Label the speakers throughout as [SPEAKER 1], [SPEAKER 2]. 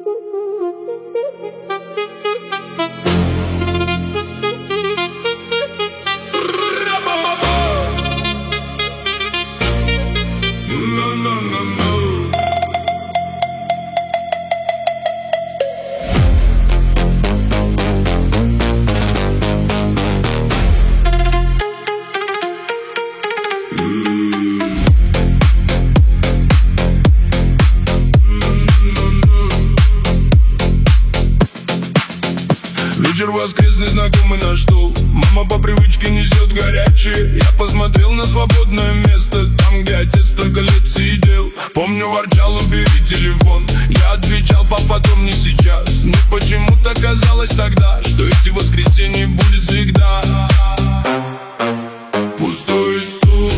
[SPEAKER 1] Вечер воскресный, знакомый наш стол. Мама по привычке несет горячее. Я посмотрел на свободное место, там, где отец столько лет сидел. Помню, ворчал: убери телефон. Я отвечал: папа, потом, не сейчас. Мне почему-то казалось тогда, что эти воскресенья будет всегда. Пустой стул,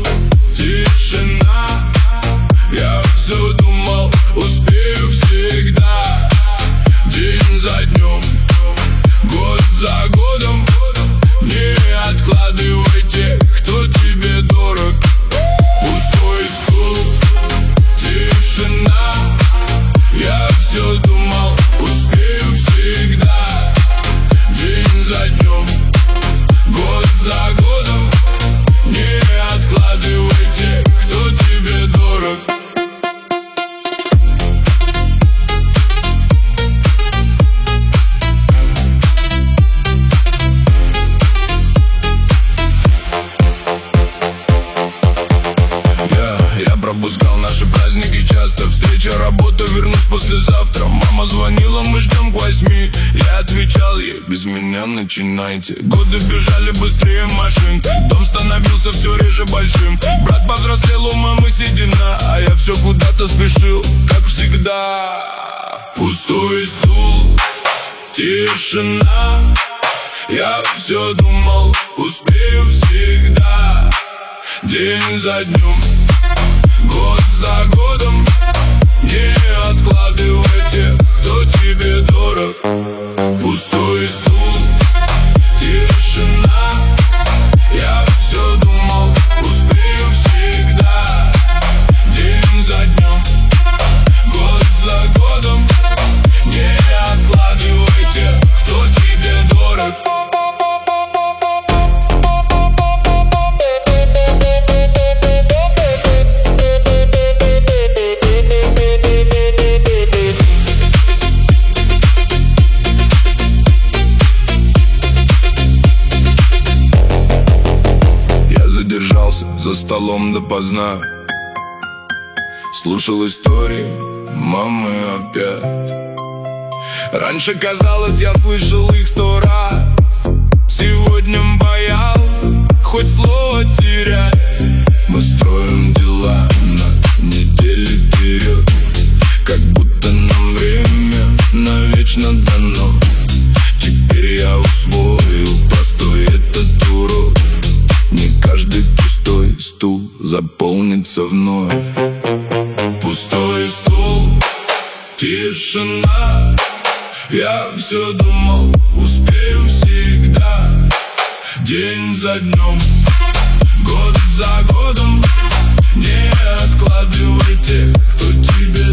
[SPEAKER 1] тишина. Я все думал, успею всегда. День за днем, год за годом. Не откладывайте, кто тебе дорог. Пустой стул, тишина. Я все думал, успею всегда. День за днем, год за годом. Не откладывайте, кто тебе дорог. Я пропускал наши праздники часто. Встреча, работа, вернусь послезавтра. Мама звонила, мы ждем к 8. Я отвечал ей: без меня начинайте. Годы бежали быстрее машин. Дом становился все реже большим. Брат повзрослел, у мамы седина, а я все куда-то спешил, как всегда. Пустой стул, тишина. Я все думал, успею всегда. День за днем, год за годом. Не откладывайте, кто тебе дорог. Пустой стул, тишина. Я все думал, успею всегда. День за днем, год за годом. Не откладывайте, кто тебе дорог. За столом допоздна слушал истории мамы опять. Раньше казалось, я слышал их 100 раз. Сегодня боялся хоть слово терять. Мы строим дела на неделю вперед, как будто нам время навечно дано. Теперь я усвоил простой этот урок: не каждый пустой стул заполнится вновь. Пустой стул, тишина. Я все думал, успею всегда. День за днем, год за годом. Не откладывайте, кто тебе